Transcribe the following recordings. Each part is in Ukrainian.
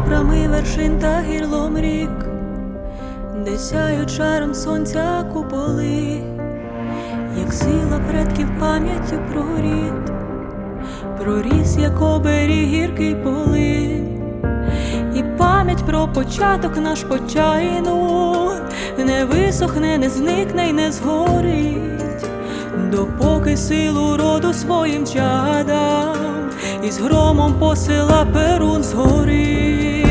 прапрами вершин та гірлом рік, де сяють шаром сонця куполи, як сила предків пам'яттю проріс, як оберіг гіркий полин, і пам'ять про початок наш почайну не висохне, не зникне й не згорить, допоки силу роду своїм чадам із громом посила Перун згорить.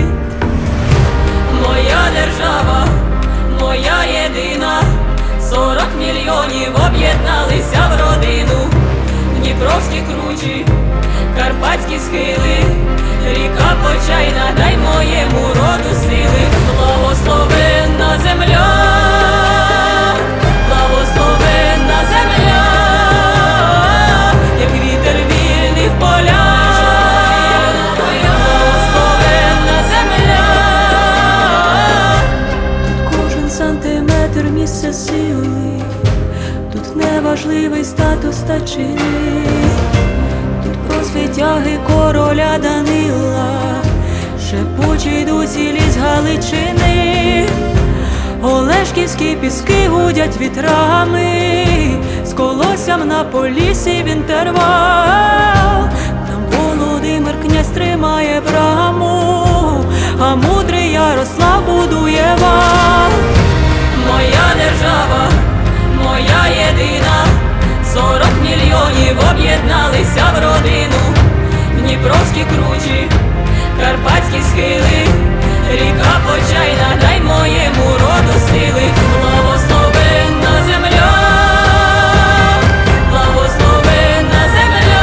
Моя держава, моя єдина, 40 мільйонів об'єдналися в родину. Дніпровські кручі, карпатські схили, ріка Почайна, дай моєму роду сили. Благословенна земля, благословенна земля, як вітер вільний в полях. Благословенна земля, тут кожен сантиметр місце сили, тут неважливий статус та чини, тут про звитяги короля Данила шепочуть дусі ліс Галичини. Олешківські піски гудять вітрами, з колоссям на Поліссі в інтервал. Там Володимир князь тримає браму, а мудрий Ярослав будує вал. Моя держава, моя єдина, 40 мільйонів об'єдналися в родину. Дніпровські кручі, карпатські схили, ріка Почайна, дай моєму роду сили. Благословенна земля, благословенна земля,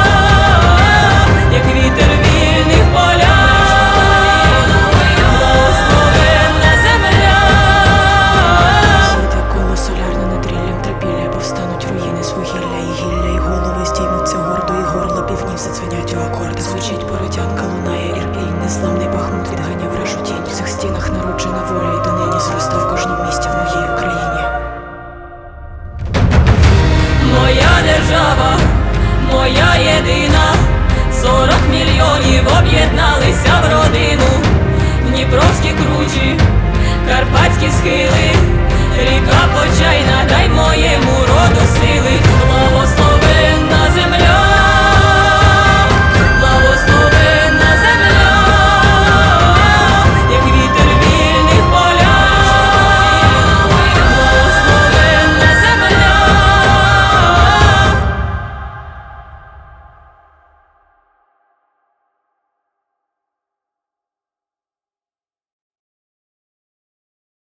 як вітер вільний в полях. Благословенна земля. Сіде коло солярне над ріллям трипілля, повстануть руїни з вугілля і гілля, і голови здіймуться гордо, і горла півнів задзвенять у акорди. Звучить породянка, лунає Ірпінь, незламний Бахмут відганяв решу тінь. В цих стінах народжена воля, і донині зросте в кожнім місті в моїй Україні. Моя держава, моя єдина, 40 мільйонів об'єдналися в родину. Дніпровські кручі, карпатські схили, ріка Почайна, дай моєму